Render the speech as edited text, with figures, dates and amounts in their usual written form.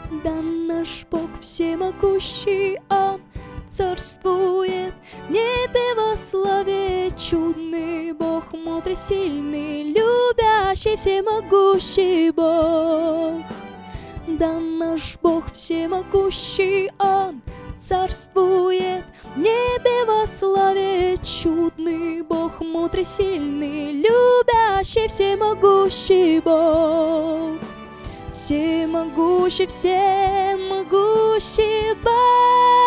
Да наш Бог всемогущий, Он царствует в небе во славе. Чудный Бог, мудрый, сильный, любящий, всемогущий Бог. Да наш Бог всемогущий, Он царствует в небе во славе. Чудный Бог, мудрый, сильный, любящий, всемогущий Бог. Всемогущий, всемогущий Бог.